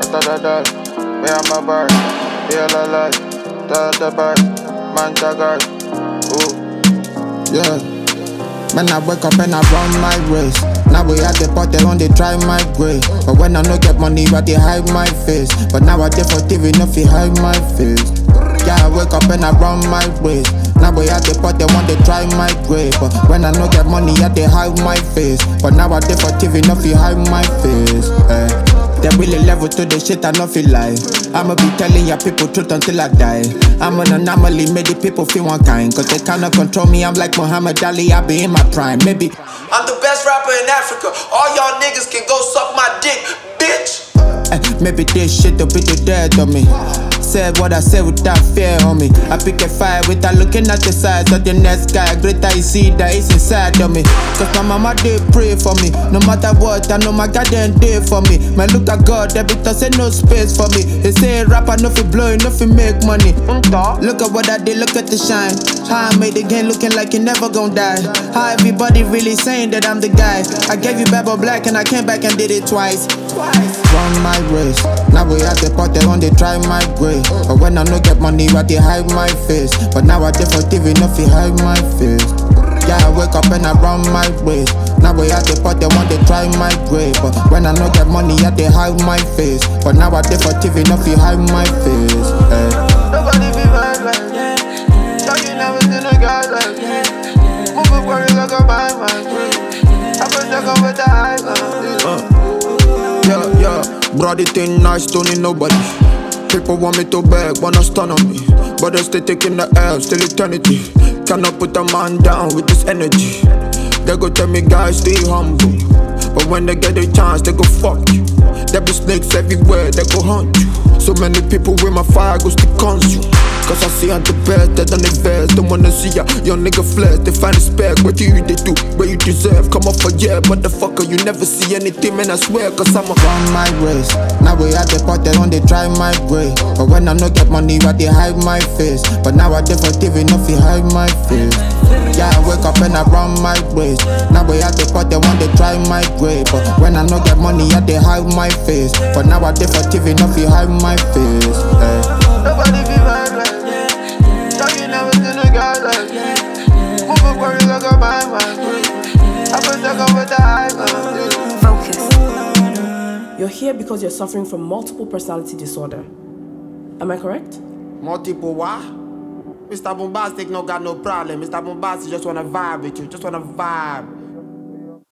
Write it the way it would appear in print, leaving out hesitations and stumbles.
da. Me and my bird, feel alive. Da bird, man jagger. Ooh. Yeah. Man, I wake up and I run my race. Now we at the pot, they only try my grave. But when I no get money, I they hide my face. But now I dey for TV, no fi hide my face. Yeah, I wake up and I run my race. Now we at the pot, they want to try my grave. But when I no get money, I they hide my face. But now I dey for TV, no fi hide my face. They really level to the shit, I no feel like I'ma be telling ya people truth until I die. I'm an anomaly, made the people feel one kind. Cause they cannot control me, I'm like Muhammad Ali, I be in my prime. Maybe I'm the best rapper in Africa. All y'all niggas can go suck my dick, bitch. Maybe this shit will be the death of me. Said what I said without fear on me. I pick a fire without looking at the size of the next guy. Greater you see that it's inside of me. Cause my mama did pray for me. No matter what, I know my God then did for me. Man, look at God, every time say no space for me. They say rapper no fi blow, no fi make money. Look at what I did, look at the shine. How I made the game looking like you never gon' die. How everybody really saying that I'm the guy. I gave you Babo Black and I came back and did it twice. Run my race. Now we at the pot, they want to try my grave. But when I no get money, I they hide my face. But now I dey for TV, no fi hide my face. Yeah, I wake up and I run my race. Now we at the pot, they want to try my grave. But when I no get money, I they hide my face. But now I dey for TV, no fi hide my face. Nobody be mad like me. So you never seen a guy like me. Moving worry like a mind, man. I put the gun with the high gun. Yeah, brody thing nice, don't need nobody. People want me to beg, wanna stun on me. But they still taking the L, still eternity. Cannot put a man down with this energy. They go tell me guys stay humble. But when they get a chance, they go fuck you. There be snakes everywhere, they go hunt you. So many people with my fire go stick on you. Cause I see on the best, they done invest. Don't wanna see ya, young nigga flex. They find a spec, what do you they do? Where you deserve, come off a year. But the fucker, you never see anything, man, I swear. Cause I'm run my race. Now we at the pot, they don't they try my grave. But when I no get money, I they hide my face. But now I dey for TV, no fi hide my face. Yeah, I wake up and I run my race. Now we at the pot, they want to try my grave. But when I no get money, I they hide my face. But now I dey for TV, no fi hide my face. Nobody be mad like me. So you never seen a guy like me. Moving worry like a mind, man. I put the gun with the high gun. Focus. You're here because you're suffering from multiple personality disorder. Am I correct? Multiple what? Mr. Bombastic no got no problem. Mr. Bombastic just wanna vibe with you, just wanna vibe.